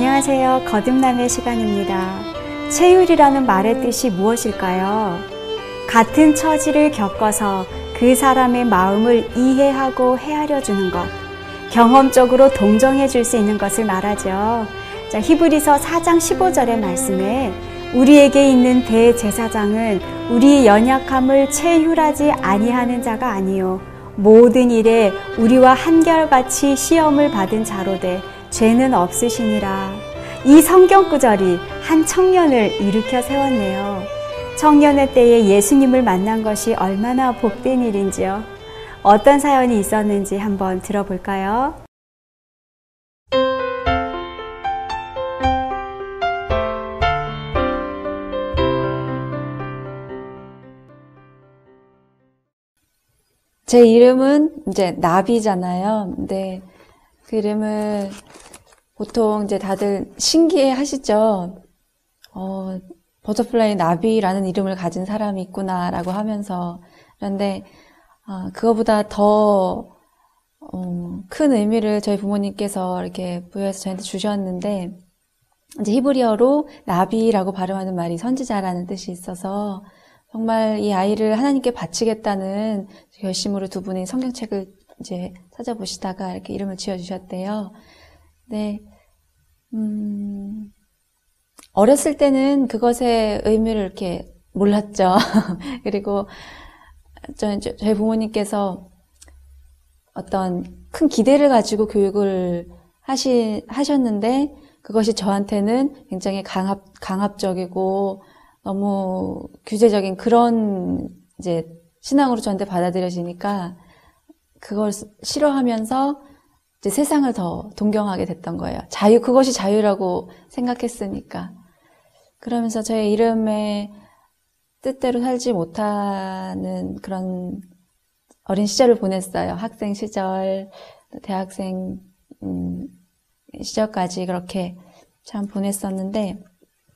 안녕하세요. 거듭남의 시간입니다. 채율이라는 말의 뜻이 무엇일까요? 같은 처지를 겪어서 그 사람의 마음을 이해하고 헤아려 주는 것, 경험적으로 동정해 줄 수 있는 것을 말하죠. 자, 히브리서 4장 15절의 말씀에 우리에게 있는 대제사장은 우리의 연약함을 체휼하지 아니하는 자가 아니요 모든 일에 우리와 한결같이 시험을 받은 자로되 죄는 없으시니라. 이 성경 구절이 한 청년을 일으켜 세웠네요. 청년의 때에 예수님을 만난 것이 얼마나 복된 일인지요. 어떤 사연이 있었는지 한번 들어볼까요? 제 이름은 이제 나비잖아요. 근데 그 이름을 보통 이제 다들 신기해 하시죠. 버터플라이 나비라는 이름을 가진 사람이 있구나라고 하면서. 그런데 그거보다 더 큰 의미를 저희 부모님께서 이렇게 부여해서 저한테 주셨는데, 이제 히브리어로 나비라고 발음하는 말이 선지자라는 뜻이 있어서 정말 이 아이를 하나님께 바치겠다는 결심으로 두 분이 성경책을 이제 찾아보시다가 이렇게 이름을 지어주셨대요. 네, 어렸을 때는 그것의 의미를 이렇게 몰랐죠. 그리고 저희 부모님께서 어떤 큰 기대를 가지고 교육을 하셨는데 그것이 저한테는 굉장히 강압적이고 너무 규제적인 그런 이제 신앙으로 저한테 받아들여지니까 그걸 싫어하면서 이제 세상을 더 동경하게 됐던 거예요. 그것이 자유라고 생각했으니까. 그러면서 저의 이름의 뜻대로 살지 못하는 그런 어린 시절을 보냈어요. 학생 시절, 대학생 시절까지 그렇게 참 보냈었는데,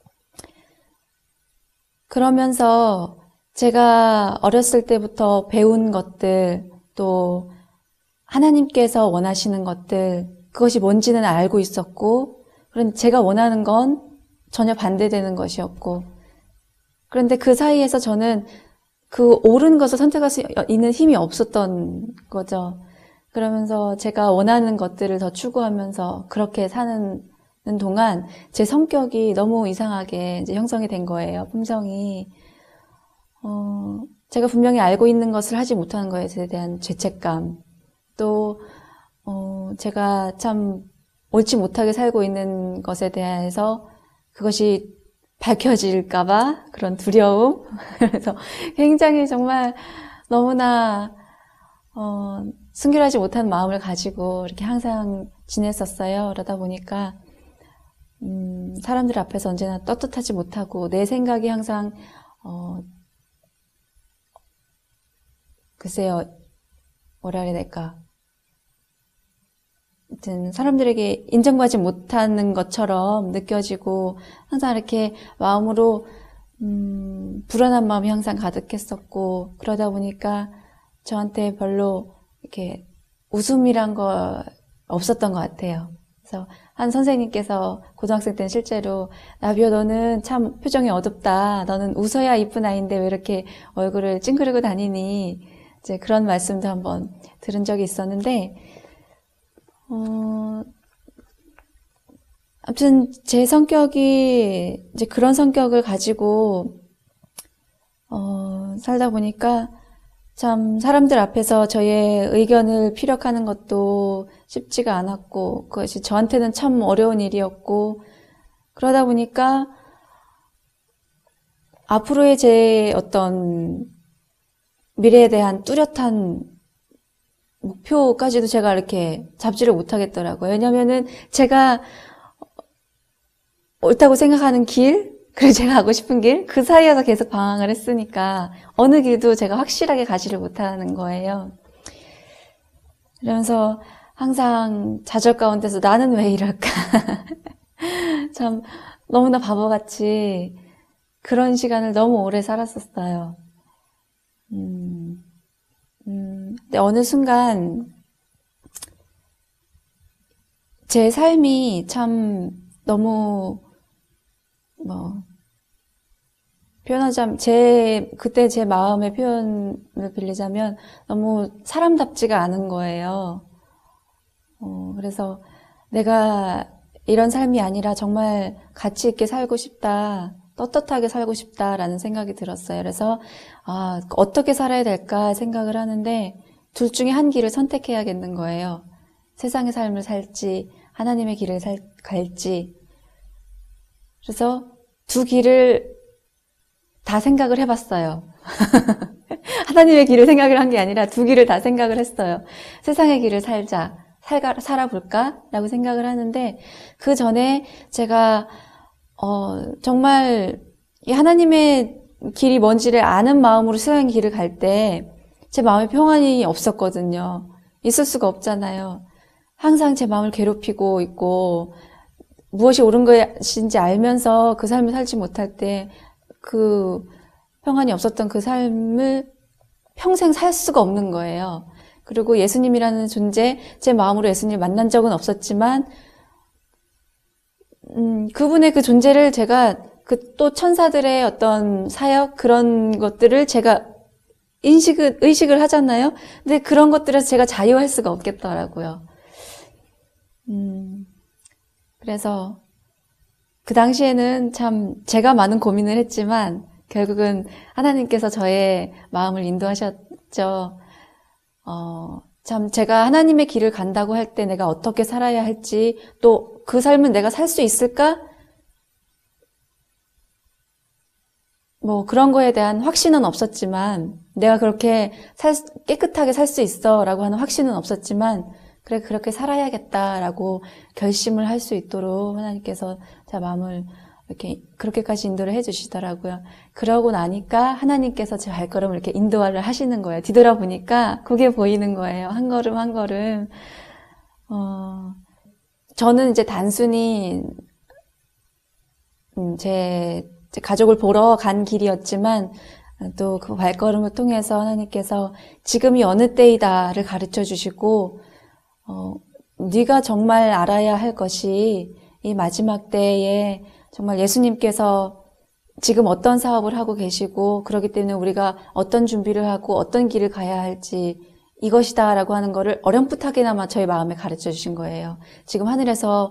그러면서 제가 어렸을 때부터 배운 것들, 또 하나님께서 원하시는 것들, 그것이 뭔지는 알고 있었고, 그런데 제가 원하는 건 전혀 반대되는 것이었고, 그런데 그 사이에서 저는 그 옳은 것을 선택할 수 있는 힘이 없었던 거죠. 그러면서 제가 원하는 것들을 더 추구하면서 그렇게 사는 동안 제 성격이 너무 이상하게 이제 형성이 된 거예요. 품성이. 제가 분명히 알고 있는 것을 하지 못하는 것에 대한 죄책감. 또, 제가 참 옳지 못하게 살고 있는 것에 대해서 그것이 밝혀질까봐 그런 두려움. 그래서 굉장히 정말 너무나, 순결하지 못한 마음을 가지고 이렇게 항상 지냈었어요. 그러다 보니까, 사람들 앞에서 언제나 떳떳하지 못하고 내 생각이 항상, 글쎄요, 뭐라 해야 될까. 하여튼 사람들에게 인정받지 못하는 것처럼 느껴지고 항상 이렇게 마음으로 불안한 마음이 항상 가득했었고 그러다 보니까 저한테 별로 이렇게 웃음이란 거 없었던 것 같아요. 그래서 한 선생님께서 고등학생 때는 실제로 나비야 너는 참 표정이 어둡다. 너는 웃어야 이쁜 아이인데 왜 이렇게 얼굴을 찡그리고 다니니? 이제 그런 말씀도 한번 들은 적이 있었는데 아무튼 제 성격이 이제 그런 성격을 가지고 살다 보니까 참 사람들 앞에서 저의 의견을 피력하는 것도 쉽지가 않았고 그것이 저한테는 참 어려운 일이었고 그러다 보니까 앞으로의 제 어떤 미래에 대한 뚜렷한 목표까지도 제가 이렇게 잡지를 못하겠더라고요. 왜냐면은 제가 옳다고 생각하는 길, 그리고 제가 가고 싶은 길, 그 사이에서 계속 방황을 했으니까 어느 길도 제가 확실하게 가지를 못하는 거예요. 그러면서 항상 좌절 가운데서 나는 왜 이럴까? 참 너무나 바보같이 그런 시간을 너무 오래 살았었어요. 근데 어느 순간 제 삶이 참 너무 표현하자면 그때 제 마음의 표현을 빌리자면 너무 사람답지가 않은 거예요. 그래서 내가 이런 삶이 아니라 정말 가치 있게 살고 싶다, 떳떳하게 살고 싶다라는 생각이 들었어요. 그래서 어떻게 살아야 될까 생각을 하는데 둘 중에 한 길을 선택해야겠는 거예요. 세상의 삶을 살지 하나님의 길을 갈지. 그래서 두 길을 다 생각을 해봤어요. 하나님의 길을 생각을 한 게 아니라 두 길을 다 생각을 했어요. 세상의 길을 살아볼까? 라고 생각을 하는데, 그 전에 제가, 정말, 이 하나님의 길이 뭔지를 아는 마음으로 세상의 길을 갈 때, 제 마음에 평안이 없었거든요. 있을 수가 없잖아요. 항상 제 마음을 괴롭히고 있고, 무엇이 옳은 것인지 알면서 그 삶을 살지 못할 때, 그 평안이 없었던 그 삶을 평생 살 수가 없는 거예요. 그리고 예수님이라는 존재, 제 마음으로 예수님을 만난 적은 없었지만, 그분의 그 존재를 제가 또 천사들의 어떤 사역, 그런 것들을 제가 의식을 하잖아요. 근데 그런 것들에서 제가 자유할 수가 없겠더라고요. 그래서 그 당시에는 참 제가 많은 고민을 했지만 결국은 하나님께서 저의 마음을 인도하셨죠. 참 제가 하나님의 길을 간다고 할 때 내가 어떻게 살아야 할지, 또 그 삶은 내가 살 수 있을까? 그런 거에 대한 확신은 없었지만, 내가 그렇게 깨끗하게 살 수 있어 라고 하는 확신은 없었지만, 그래, 그렇게 살아야겠다라고 결심을 할 수 있도록 하나님께서 제 마음을 이렇게, 그렇게까지 인도를 해주시더라고요. 그러고 나니까 하나님께서 제 발걸음을 이렇게 인도를 하시는 거예요. 뒤돌아보니까 그게 보이는 거예요. 한 걸음 한 걸음. 저는 이제 단순히, 제 가족을 보러 간 길이었지만, 또 그 발걸음을 통해서 하나님께서 지금이 어느 때이다를 가르쳐 주시고, 네가 정말 알아야 할 것이 이 마지막 때에 정말 예수님께서 지금 어떤 사업을 하고 계시고, 그렇기 때문에 우리가 어떤 준비를 하고 어떤 길을 가야 할지 이것이다라고 하는 거를 어렴풋하게나마 저희 마음에 가르쳐 주신 거예요. 지금 하늘에서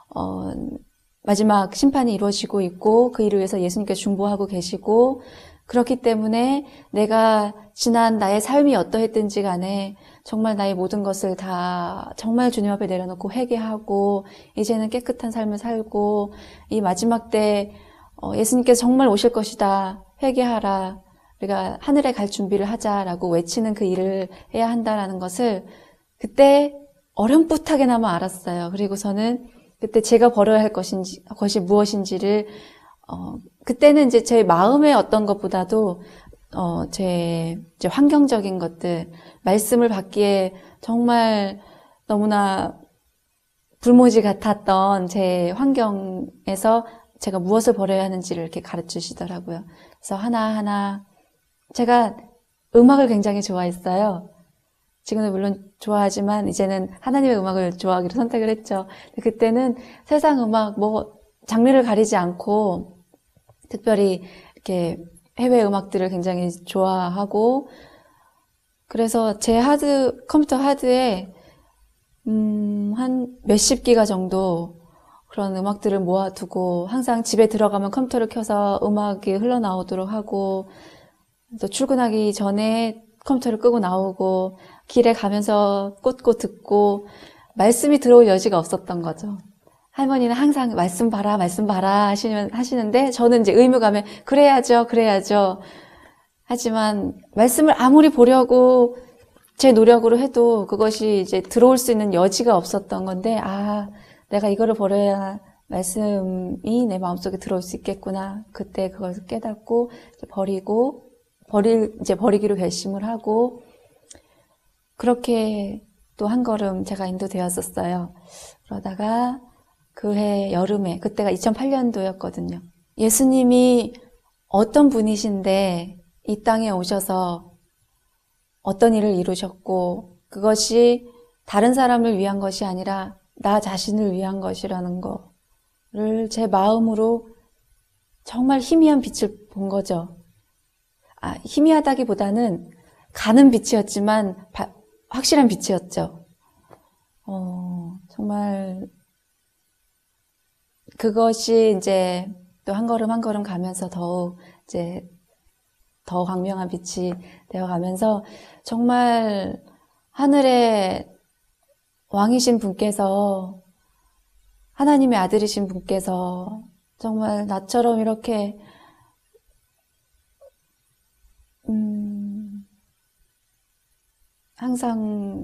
마지막 심판이 이루어지고 있고 그 일을 위해서 예수님께서 중보하고 계시고, 그렇기 때문에 내가 지난 나의 삶이 어떠했든지 간에 정말 나의 모든 것을 다 정말 주님 앞에 내려놓고 회개하고 이제는 깨끗한 삶을 살고 이 마지막 때 예수님께서 정말 오실 것이다. 회개하라. 우리가 하늘에 갈 준비를 하자라고 외치는 그 일을 해야 한다라는 것을 그때 어렴풋하게나마 알았어요. 그리고서는 그때 제가 벌어야 할 것이 무엇인지를 그때는 이제 제 마음의 어떤 것보다도 제 환경적인 것들, 말씀을 받기에 정말 너무나 불모지 같았던 제 환경에서 제가 무엇을 벌여야 하는지를 이렇게 가르치시더라고요. 그래서 하나하나 제가 음악을 굉장히 좋아했어요. 지금은 물론 좋아하지만 이제는 하나님의 음악을 좋아하기로 선택을 했죠. 그때는 세상 음악 장르를 가리지 않고 특별히 이렇게 해외 음악들을 굉장히 좋아하고, 그래서 제 컴퓨터 하드에 한 몇십 기가 정도 그런 음악들을 모아두고 항상 집에 들어가면 컴퓨터를 켜서 음악이 흘러나오도록 하고, 또 출근하기 전에 컴퓨터를 끄고 나오고 길에 가면서 꽂고 듣고, 말씀이 들어올 여지가 없었던 거죠. 할머니는 항상 말씀 봐라 하시는데 저는 이제 의무감에 그래야죠. 하지만 말씀을 아무리 보려고 제 노력으로 해도 그것이 이제 들어올 수 있는 여지가 없었던 건데, 내가 이거를 버려야 말씀이 내 마음속에 들어올 수 있겠구나. 그때 그걸 깨닫고 버리기로 결심을 하고, 그렇게 또 한 걸음 제가 인도되었었어요. 그러다가 그해 여름에, 그때가 2008년도였거든요. 예수님이 어떤 분이신데 이 땅에 오셔서 어떤 일을 이루셨고, 그것이 다른 사람을 위한 것이 아니라 나 자신을 위한 것이라는 거. 제 마음으로 정말 희미한 빛을 본 거죠. 희미하다기보다는 가는 빛이었지만 확실한 빛이었죠. 정말 그것이 이제 또 한 걸음 한 걸음 가면서 더욱 이제 더 광명한 빛이 되어가면서 정말 하늘의 왕이신 분께서, 하나님의 아들이신 분께서 정말 나처럼 이렇게 항상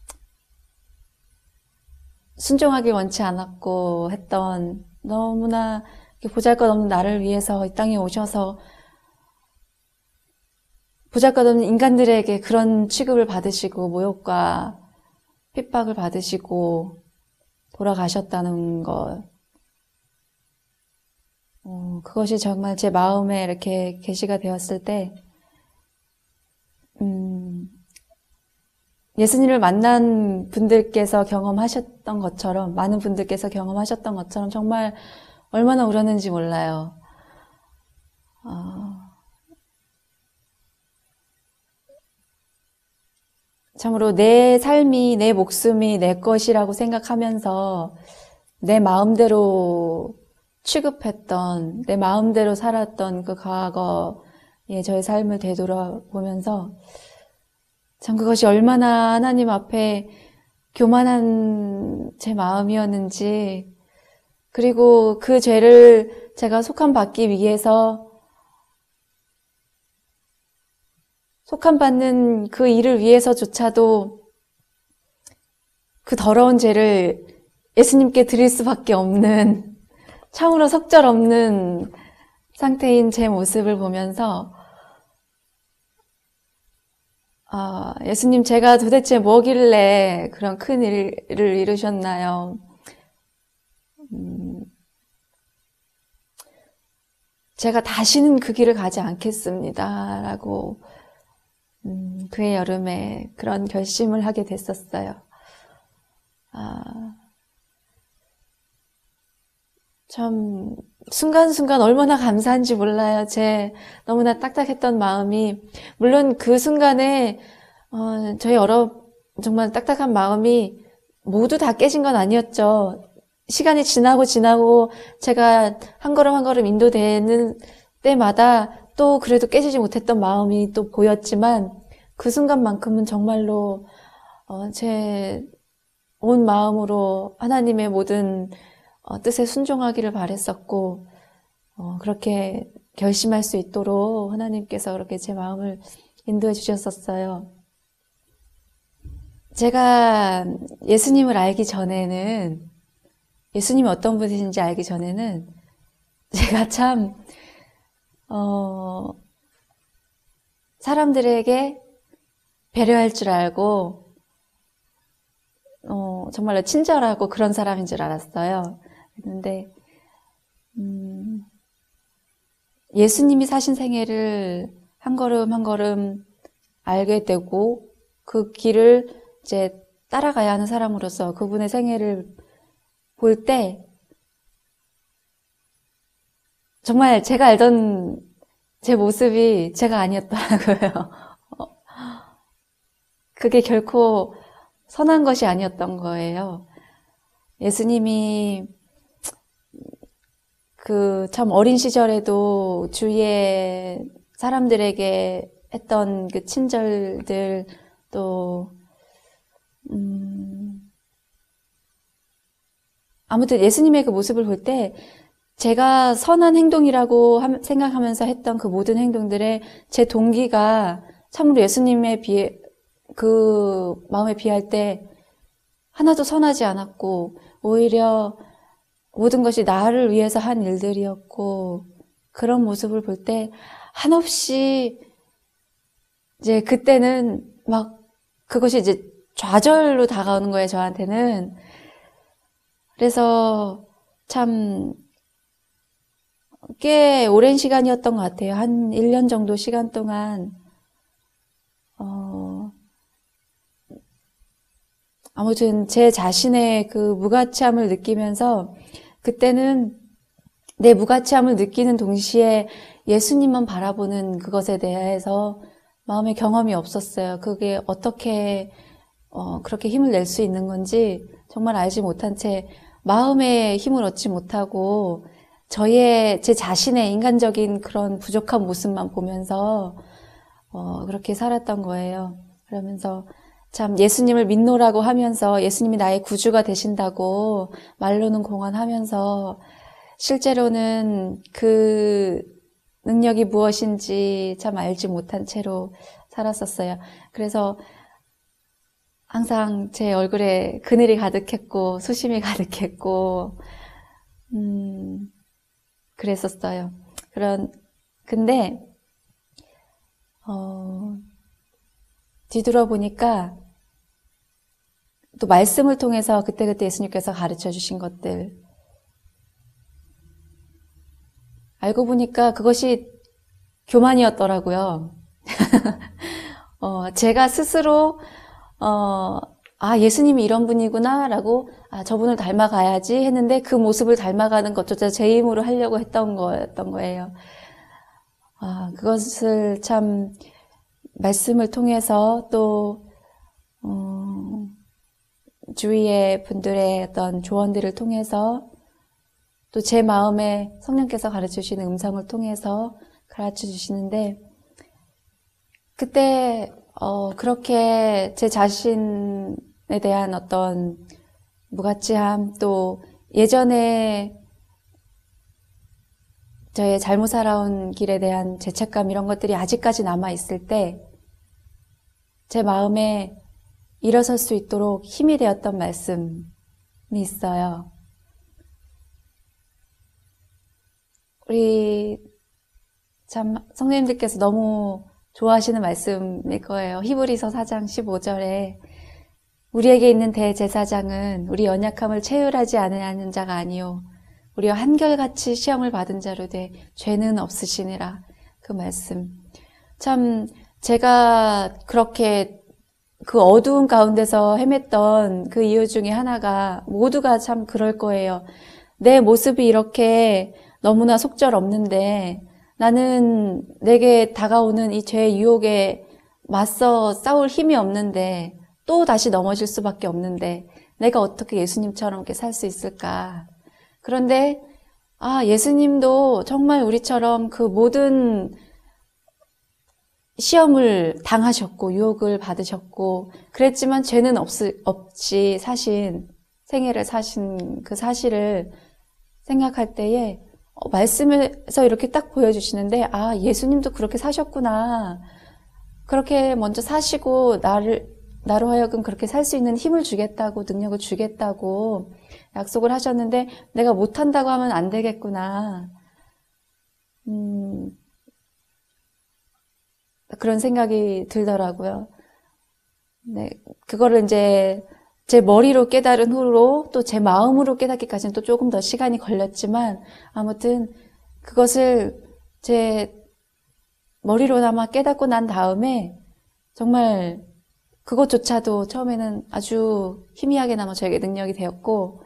순종하기 원치 않았고 했던, 너무나 보잘것없는 나를 위해서 이 땅에 오셔서 보잘것없는 인간들에게 그런 취급을 받으시고 모욕과 핍박을 받으시고 돌아가셨다는 것, 그것이 정말 제 마음에 이렇게 계시가 되었을 때 예수님을 만난 분들께서 경험하셨던 것처럼, 많은 분들께서 경험하셨던 것처럼 정말 얼마나 울었는지 몰라요. 참으로 내 삶이, 내 목숨이 내 것이라고 생각하면서 내 마음대로 취급했던, 내 마음대로 살았던 그 과거의 저의 삶을 되돌아보면서 참 그것이 얼마나 하나님 앞에 교만한 제 마음이었는지, 그리고 그 죄를 제가 속함받기 위해서 속함받는 그 일을 위해서조차도 그 더러운 죄를 예수님께 드릴 수밖에 없는, 참으로 속절없는 상태인 제 모습을 보면서 예수님, 제가 도대체 뭐길래 그런 큰 일을 이루셨나요? 제가 다시는 그 길을 가지 않겠습니다 라고 그해 여름에 그런 결심을 하게 됐었어요. 참 순간순간 얼마나 감사한지 몰라요. 제 너무나 딱딱했던 마음이, 물론 그 순간에 저희 정말 딱딱한 마음이 모두 다 깨진 건 아니었죠. 시간이 지나고 제가 한 걸음 한 걸음 인도되는 때마다 또 그래도 깨지지 못했던 마음이 또 보였지만, 그 순간만큼은 정말로 제 온 마음으로 하나님의 모든 뜻에 순종하기를 바랬었고, 그렇게 결심할 수 있도록 하나님께서 그렇게 제 마음을 인도해 주셨었어요. 제가 예수님을 알기 전에는, 예수님이 어떤 분이신지 알기 전에는 제가 참 사람들에게 배려할 줄 알고 정말로 친절하고 그런 사람인 줄 알았어요. 그런데 예수님이 사신 생애를 한 걸음 한 걸음 알게 되고 그 길을 이제 따라가야 하는 사람으로서 그분의 생애를 볼 때 정말 제가 알던 제 모습이 제가 아니었더라고요. 그게 결코 선한 것이 아니었던 거예요. 예수님이 그 참 어린 시절에도 주위의 사람들에게 했던 그 친절들, 또 아무튼 예수님의 그 모습을 볼 때 제가 선한 행동이라고 생각하면서 했던 그 모든 행동들의 제 동기가 참으로 예수님에 비해, 그 마음에 비할 때 하나도 선하지 않았고, 오히려 모든 것이 나를 위해서 한 일들이었고, 그런 모습을 볼 때 한없이 이제 그때는 막 그것이 이제 좌절로 다가오는 거예요, 저한테는. 그래서 참 꽤 오랜 시간이었던 것 같아요. 한 1년 정도 시간 동안 아무튼 제 자신의 그 무가치함을 느끼면서 그때는 내 무가치함을 느끼는 동시에 예수님만 바라보는 그것에 대해서 마음의 경험이 없었어요. 그게 어떻게 그렇게 힘을 낼 수 있는 건지 정말 알지 못한 채 마음의 힘을 얻지 못하고 제 자신의 인간적인 그런 부족한 모습만 보면서 그렇게 살았던 거예요. 그러면서 참 예수님을 믿노라고 하면서 예수님이 나의 구주가 되신다고 말로는 공언하면서 실제로는 그 능력이 무엇인지 참 알지 못한 채로 살았었어요. 그래서 항상 제 얼굴에 그늘이 가득했고 수심이 가득했고 그랬었어요. 근데 뒤돌아보니까 또 말씀을 통해서 그때그때 예수님께서 가르쳐 주신 것들 알고 보니까 그것이 교만이었더라고요. 제가 스스로 예수님이 이런 분이구나 라고 저분을 닮아가야지 했는데 그 모습을 닮아가는 것조차 제 힘으로 하려고 했던 거였던 거예요. 그것을 참 말씀을 통해서 또 주위의 분들의 어떤 조언들을 통해서 또 제 마음에 성령께서 가르쳐주시는 음성을 통해서 가르쳐주시는데 그때 그렇게 제 자신에 대한 어떤 무가치함 또 예전에 저의 잘못 살아온 길에 대한 죄책감 이런 것들이 아직까지 남아있을 때 제 마음에 일어설 수 있도록 힘이 되었던 말씀이 있어요. 우리 참 성도님들께서 너무 좋아하시는 말씀일 거예요. 히브리서 4장 15절에 우리에게 있는 대제사장은 우리 연약함을 체휼하지 않으려는 자가 아니요 우리와 한결같이 시험을 받은 자로 돼 죄는 없으시니라. 그 말씀 참 제가 그렇게 그 어두운 가운데서 헤맸던 그 이유 중에 하나가 모두가 참 그럴 거예요. 내 모습이 이렇게 너무나 속절없는데 나는 내게 다가오는 이 죄의 유혹에 맞서 싸울 힘이 없는데 또 다시 넘어질 수밖에 없는데 내가 어떻게 예수님처럼 이렇게 살 수 있을까? 그런데 예수님도 정말 우리처럼 그 모든 시험을 당하셨고 유혹을 받으셨고 그랬지만 죄는 없이 사신 생애를 사신 그 사실을 생각할 때에 말씀에서 이렇게 딱 보여주시는데 예수님도 그렇게 사셨구나. 그렇게 먼저 사시고 나로 하여금 그렇게 살 수 있는 힘을 주겠다고 능력을 주겠다고 약속을 하셨는데 내가 못한다고 하면 안 되겠구나. 그런 생각이 들더라고요. 네, 그거를 이제 제 머리로 깨달은 후로 또 제 마음으로 깨닫기까지는 또 조금 더 시간이 걸렸지만 아무튼 그것을 제 머리로나마 깨닫고 난 다음에 정말 그것조차도 처음에는 아주 희미하게나마 저에게 능력이 되었고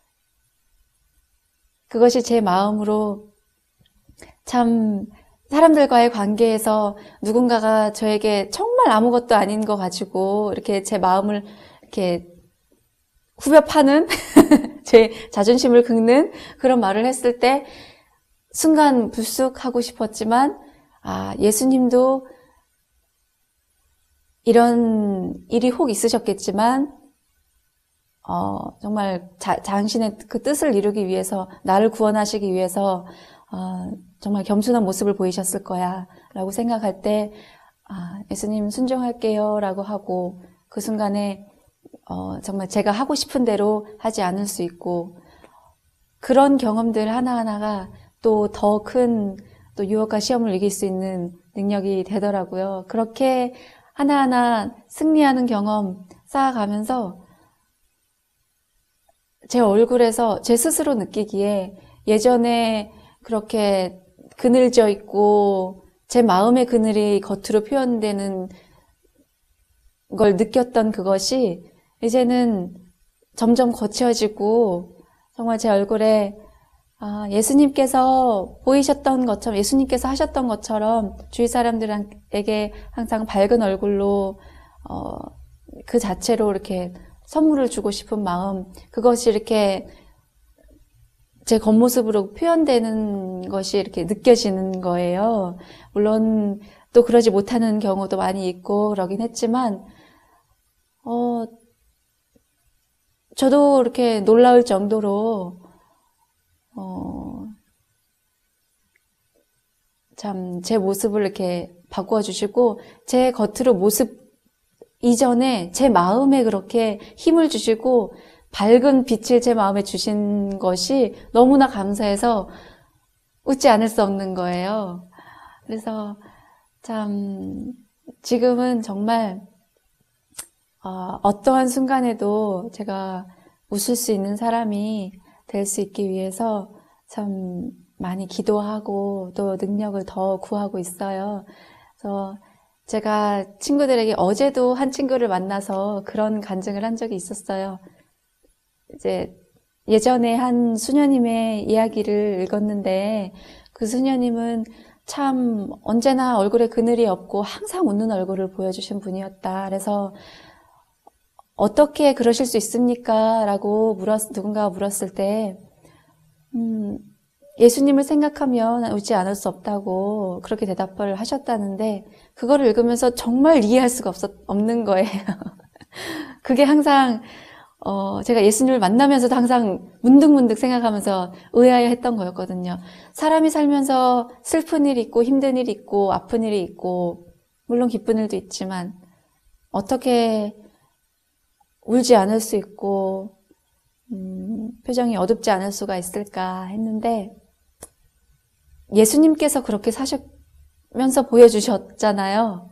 그것이 제 마음으로 참 사람들과의 관계에서 누군가가 저에게 정말 아무것도 아닌 거 가지고 이렇게 제 마음을 이렇게 후벼 파는 제 자존심을 긁는 그런 말을 했을 때 순간 불쑥 하고 싶었지만 예수님도 이런 일이 혹 있으셨겠지만 정말 당신의 그 뜻을 이루기 위해서 나를 구원하시기 위해서 정말 겸손한 모습을 보이셨을 거야 라고 생각할 때 예수님 순종할게요 라고 하고 그 순간에 정말 제가 하고 싶은 대로 하지 않을 수 있고 그런 경험들 하나하나가 또 더 큰 또 유혹과 시험을 이길 수 있는 능력이 되더라고요. 그렇게 하나하나 승리하는 경험 쌓아가면서 제 얼굴에서 제 스스로 느끼기에 예전에 그렇게 그늘져 있고 제 마음의 그늘이 겉으로 표현되는 걸 느꼈던 그것이 이제는 점점 거칠어지고 정말 제 얼굴에 예수님께서 보이셨던 것처럼, 예수님께서 하셨던 것처럼 주위 사람들에게 항상 밝은 얼굴로 그 자체로 이렇게 선물을 주고 싶은 마음, 그것이 이렇게 제 겉모습으로 표현되는 것이 이렇게 느껴지는 거예요. 물론 또 그러지 못하는 경우도 많이 있고 그러긴 했지만 저도 이렇게 놀라울 정도로 참 제 모습을 이렇게 바꾸어 주시고, 제 겉으로 모습 이전에 제 마음에 그렇게 힘을 주시고 밝은 빛을 제 마음에 주신 것이 너무나 감사해서 웃지 않을 수 없는 거예요. 그래서 참 지금은 정말 어떠한 순간에도 제가 웃을 수 있는 사람이 될 수 있기 위해서 참 많이 기도하고 또 능력을 더 구하고 있어요. 그래서 제가 친구들에게 어제도 한 친구를 만나서 그런 간증을 한 적이 있었어요. 이제 예전에 한 수녀님의 이야기를 읽었는데, 그 수녀님은 참 언제나 얼굴에 그늘이 없고 항상 웃는 얼굴을 보여주신 분이었다. 그래서 어떻게 그러실 수 있습니까? 라고 누군가가 물었을 때 예수님을 생각하면 웃지 않을 수 없다고 그렇게 대답을 하셨다는데, 그거를 읽으면서 정말 이해할 수가 없는 거예요. 그게 항상 제가 예수님을 만나면서도 항상 문득문득 생각하면서 의아해 했던 거였거든요. 사람이 살면서 슬픈 일이 있고 힘든 일이 있고 아픈 일이 있고 물론 기쁜 일도 있지만 어떻게 울지 않을 수 있고 표정이 어둡지 않을 수가 있을까 했는데, 예수님께서 그렇게 사시면서 보여주셨잖아요.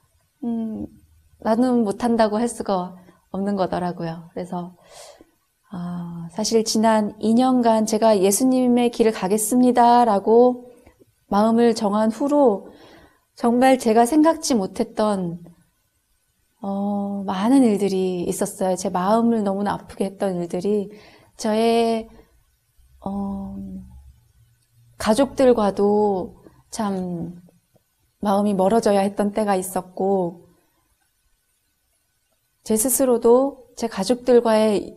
나는 못한다고 할 수가 없는 거더라고요. 그래서 사실 지난 2년간 제가 예수님의 길을 가겠습니다 라고 마음을 정한 후로 정말 제가 생각지 못했던 많은 일들이 있었어요. 제 마음을 너무나 아프게 했던 일들이. 저의 가족들과도 참 마음이 멀어져야 했던 때가 있었고, 제 스스로도 제 가족들과의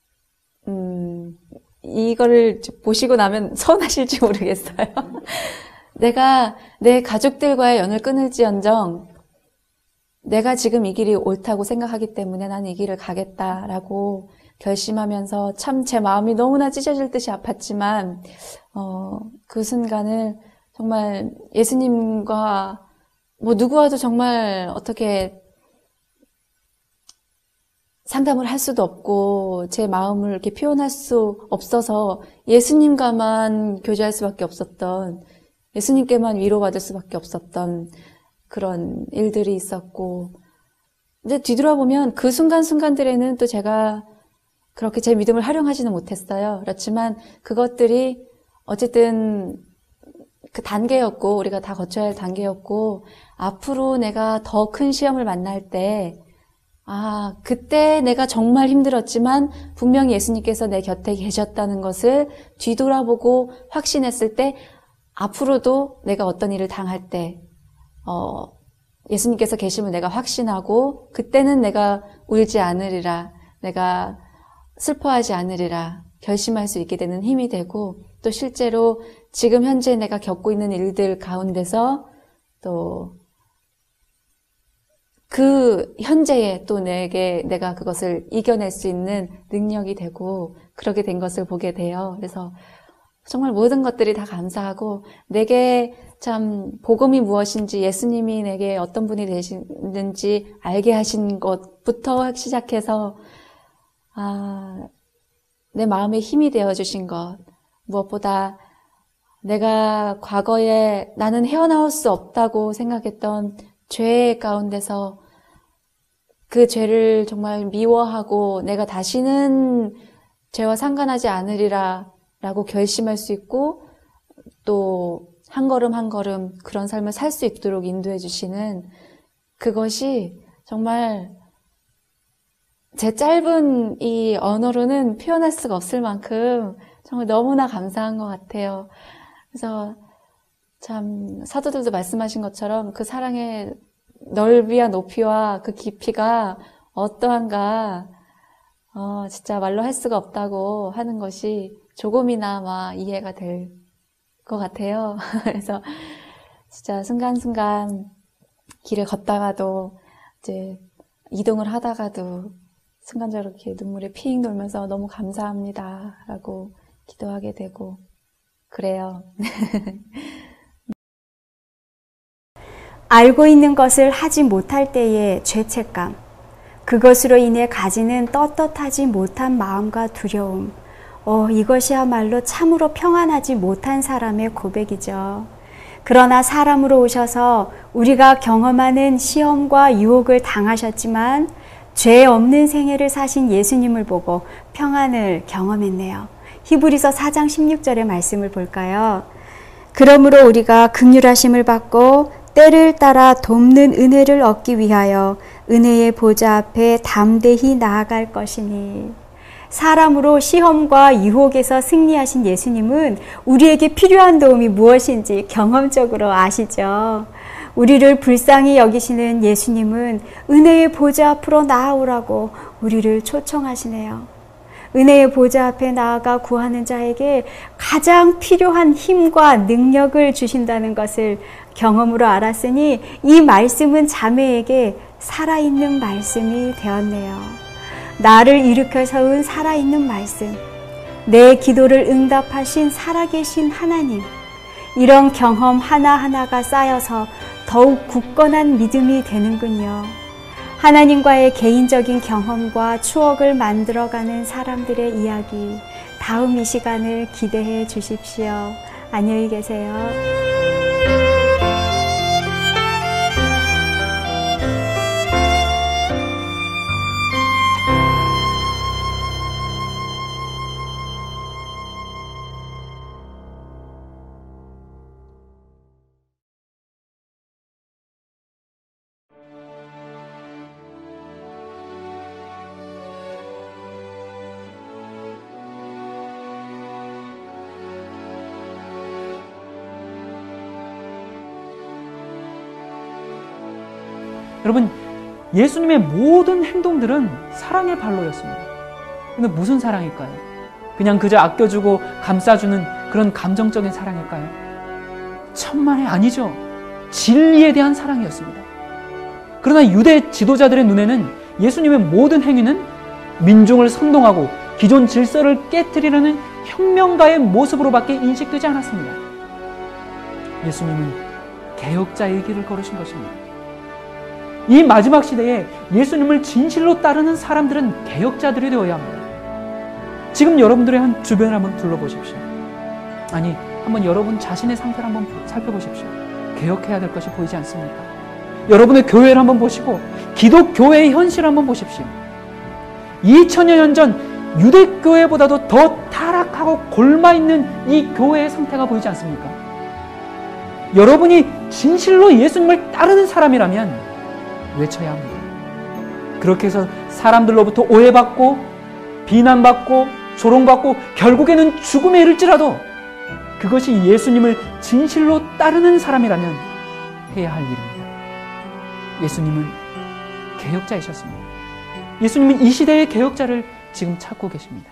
이거를 보시고 나면 서운하실지 모르겠어요. 내가 내 가족들과의 연을 끊을지언정 내가 지금 이 길이 옳다고 생각하기 때문에 난 이 길을 가겠다라고 결심하면서 참 제 마음이 너무나 찢어질 듯이 아팠지만 그 순간을 정말 예수님과 누구와도 정말 어떻게 상담을 할 수도 없고 제 마음을 이렇게 표현할 수 없어서 예수님과만 교제할 수밖에 없었던, 예수님께만 위로받을 수밖에 없었던 그런 일들이 있었고, 근데 뒤돌아보면 그 순간순간들에는 또 제가 그렇게 제 믿음을 활용하지는 못했어요. 그렇지만 그것들이 어쨌든 그 단계였고, 우리가 다 거쳐야 할 단계였고, 앞으로 내가 더 큰 시험을 만날 때 그때 내가 정말 힘들었지만 분명히 예수님께서 내 곁에 계셨다는 것을 뒤돌아보고 확신했을 때, 앞으로도 내가 어떤 일을 당할 때 예수님께서 계심을 내가 확신하고, 그때는 내가 울지 않으리라, 내가 슬퍼하지 않으리라 결심할 수 있게 되는 힘이 되고, 또 실제로 지금 현재 내가 겪고 있는 일들 가운데서 또 그 현재에 또 내가 그것을 이겨낼 수 있는 능력이 되고, 그렇게 된 것을 보게 돼요. 그래서 정말 모든 것들이 다 감사하고, 내게 참 복음이 무엇인지, 예수님이 내게 어떤 분이 되시는지 알게 하신 것부터 시작해서 내 마음에 힘이 되어주신 것, 무엇보다 내가 과거에 나는 헤어나올 수 없다고 생각했던 죄 가운데서 그 죄를 정말 미워하고 내가 다시는 죄와 상관하지 않으리라 라고 결심할 수 있고, 또 한 걸음 한 걸음 그런 삶을 살 수 있도록 인도해 주시는 그것이 정말 제 짧은 이 언어로는 표현할 수가 없을 만큼 정말 너무나 감사한 것 같아요. 그래서 참 사도들도 말씀하신 것처럼 그 사랑의 넓이와 높이와 그 깊이가 어떠한가 진짜 말로 할 수가 없다고 하는 것이 조금이나마 이해가 될 것 같아요. 그래서 진짜 순간순간 길을 걷다가도 이제 이동을 하다가도 순간적으로 이렇게 눈물이 핑 돌면서 너무 감사합니다 라고 기도하게 되고 그래요. 알고 있는 것을 하지 못할 때의 죄책감, 그것으로 인해 가지는 떳떳하지 못한 마음과 두려움, 이것이야말로 참으로 평안하지 못한 사람의 고백이죠. 그러나 사람으로 오셔서 우리가 경험하는 시험과 유혹을 당하셨지만 죄 없는 생애를 사신 예수님을 보고 평안을 경험했네요. 히브리서 4장 16절의 말씀을 볼까요? 그러므로 우리가 긍휼하심을 받고 때를 따라 돕는 은혜를 얻기 위하여 은혜의 보좌 앞에 담대히 나아갈 것이니. 사람으로 시험과 유혹에서 승리하신 예수님은 우리에게 필요한 도움이 무엇인지 경험적으로 아시죠. 우리를 불쌍히 여기시는 예수님은 은혜의 보좌 앞으로 나아오라고 우리를 초청하시네요. 은혜의 보좌 앞에 나아가 구하는 자에게 가장 필요한 힘과 능력을 주신다는 것을 경험으로 알았으니 이 말씀은 자매에게 살아있는 말씀이 되었네요. 나를 일으켜 세운 살아있는 말씀, 내 기도를 응답하신 살아계신 하나님, 이런 경험 하나하나가 쌓여서 더욱 굳건한 믿음이 되는군요. 하나님과의 개인적인 경험과 추억을 만들어가는 사람들의 이야기, 다음 이 시간을 기대해 주십시오. 안녕히 계세요. 여러분, 예수님의 모든 행동들은 사랑의 발로였습니다. 근데 무슨 사랑일까요? 그냥 그저 아껴주고 감싸주는 그런 감정적인 사랑일까요? 천만에 아니죠. 진리에 대한 사랑이었습니다. 그러나 유대 지도자들의 눈에는 예수님의 모든 행위는 민중을 선동하고 기존 질서를 깨트리려는 혁명가의 모습으로밖에 인식되지 않았습니다. 예수님은 개혁자의 길을 걸으신 것입니다. 이 마지막 시대에 예수님을 진실로 따르는 사람들은 개혁자들이 되어야 합니다. 지금 여러분들의 한 주변을 한번 둘러보십시오. 아니, 한번 여러분 자신의 상태를 한번 살펴보십시오. 개혁해야 될 것이 보이지 않습니까? 여러분의 교회를 한번 보시고 기독교회의 현실을 한번 보십시오. 2000여 년 전 유대교회보다도 더 타락하고 골마있는 이 교회의 상태가 보이지 않습니까? 여러분이 진실로 예수님을 따르는 사람이라면 외쳐야 합니다. 그렇게 해서 사람들로부터 오해받고 비난받고 조롱받고 결국에는 죽음에 이를지라도 그것이 예수님을 진실로 따르는 사람이라면 해야 할 일입니다. 예수님은 개혁자이셨습니다. 예수님은 이 시대의 개혁자를 지금 찾고 계십니다.